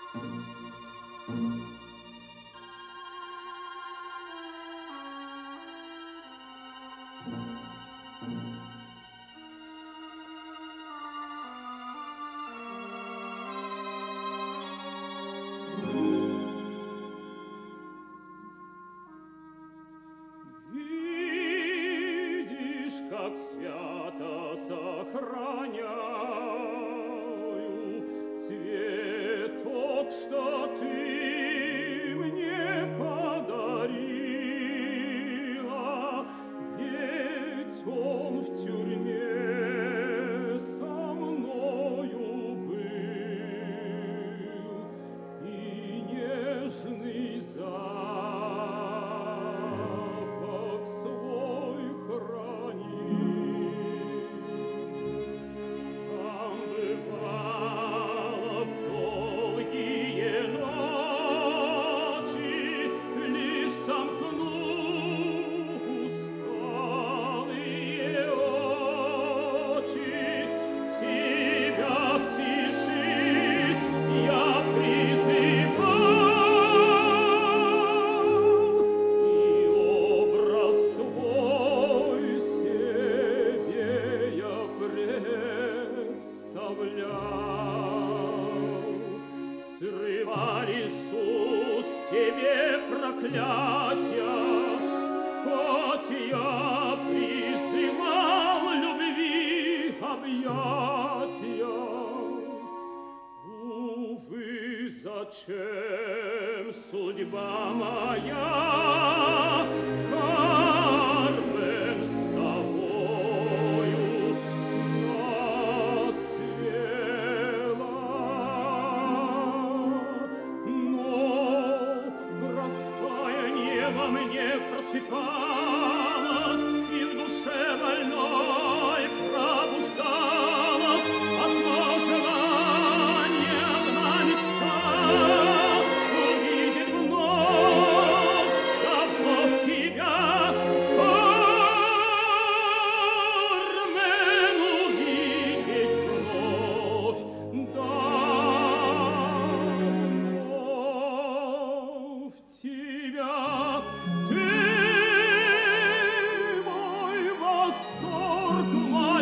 Как свято сохраняю цветок, что ты мне подарила, ведь он в тюрьме со мною был, и нежный запах свой хранил. Там бывало в долгие ночи, лишь сомкну усталые очи, тебя в тиши я призывал, и образ твой себе я представлял. Срывались с уст тебе проклятия, хоть я призывал любви объятия. Увы, зачем судьба моя, Кармен, с тобою насвела? Но раскаяние во мне просыпалось, и в душе больной пробуждалось одно желание, одна мечта — увидеть вновь, да вновь тебя, Кармен, увидеть вновь, да вновь тебя. Ты мой восторг, моя